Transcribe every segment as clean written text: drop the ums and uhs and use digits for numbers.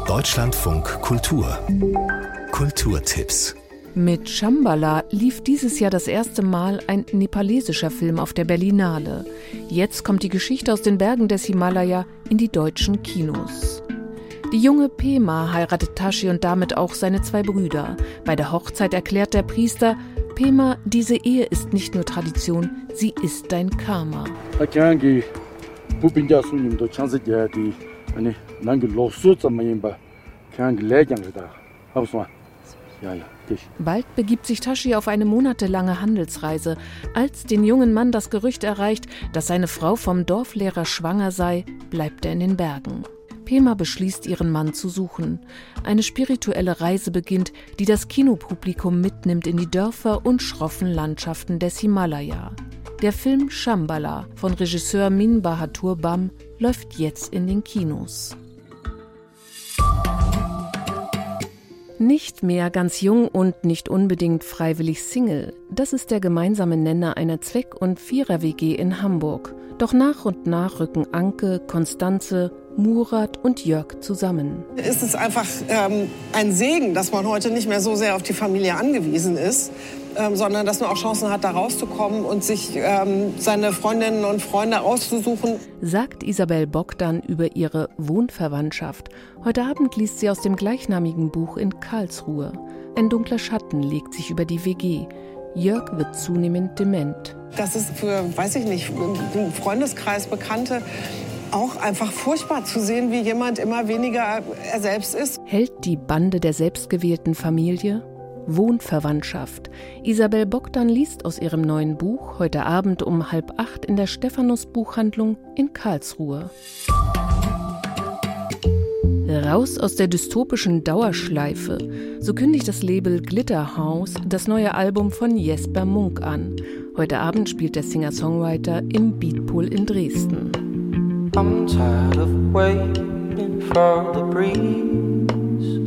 Deutschlandfunk Kultur. Kulturtipps. Mit Shambhala lief dieses Jahr das erste Mal ein nepalesischer Film auf der Berlinale. Jetzt kommt die Geschichte aus den Bergen des Himalaya in die deutschen Kinos. Die junge Pema heiratet Tashi und damit auch seine 2 Brüder. Bei der Hochzeit erklärt der Priester: Pema, diese Ehe ist nicht nur Tradition, sie ist dein Karma. Bald begibt sich Tashi auf eine monatelange Handelsreise. Als den jungen Mann das Gerücht erreicht, dass seine Frau vom Dorflehrer schwanger sei, bleibt er in den Bergen. Pema beschließt, ihren Mann zu suchen. Eine spirituelle Reise beginnt, die das Kinopublikum mitnimmt in die Dörfer und schroffen Landschaften des Himalaya. Der Film Shambhala von Regisseur Min Bahadur Bam läuft jetzt in den Kinos. Nicht mehr ganz jung und nicht unbedingt freiwillig Single. Das ist der gemeinsame Nenner einer Zweck- und Vierer-WG in Hamburg. Doch nach und nach rücken Anke, Konstanze, Murat und Jörg zusammen. Es ist einfach ein Segen, dass man heute nicht mehr so sehr auf die Familie angewiesen ist, sondern dass man auch Chancen hat, da rauszukommen und sich seine Freundinnen und Freunde auszusuchen. Sagt Isabel Bogdan über ihre Wohnverwandtschaft. Heute Abend liest sie aus dem gleichnamigen Buch in Karlsruhe. Ein dunkler Schatten legt sich über die WG. Jörg wird zunehmend dement. Das ist für, weiß ich nicht, im Freundeskreis Bekannte auch einfach furchtbar zu sehen, wie jemand immer weniger er selbst ist. Hält die Bande der selbstgewählten Familie? Wohnverwandtschaft. Isabel Bogdan liest aus ihrem neuen Buch heute Abend um 7:30 in der Stephanus-Buchhandlung in Karlsruhe. Raus aus der dystopischen Dauerschleife. So kündigt das Label Glitterhouse das neue Album von Jesper Munk an. Heute Abend spielt der Singer-Songwriter im Beatpool in Dresden. I'm tired of waiting for the breeze.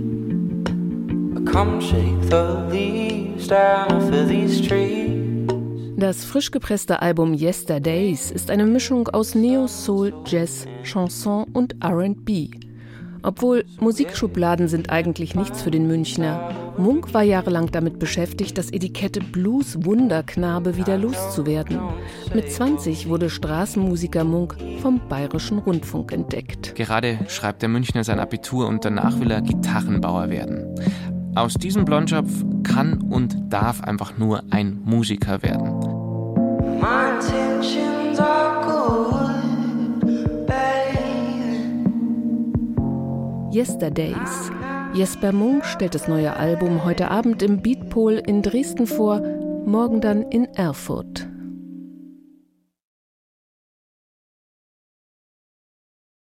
Come shake the leaves down for these trees. Das frisch gepresste Album Yesterdays ist eine Mischung aus Neo, Soul, Jazz, Chanson und R&B. Obwohl Musikschubladen sind eigentlich nichts für den Münchner. Munk war jahrelang damit beschäftigt, das Etikette Blues-Wunderknabe wieder loszuwerden. Mit 20 wurde Straßenmusiker Munk vom Bayerischen Rundfunk entdeckt. Gerade schreibt der Münchner sein Abitur und danach will er Gitarrenbauer werden. Aus diesem Blondschopf kann und darf einfach nur ein Musiker werden. My intentions are good, baby. Yesterdays. Jesper Munk stellt das neue Album heute Abend im Beatpool in Dresden vor, morgen dann in Erfurt.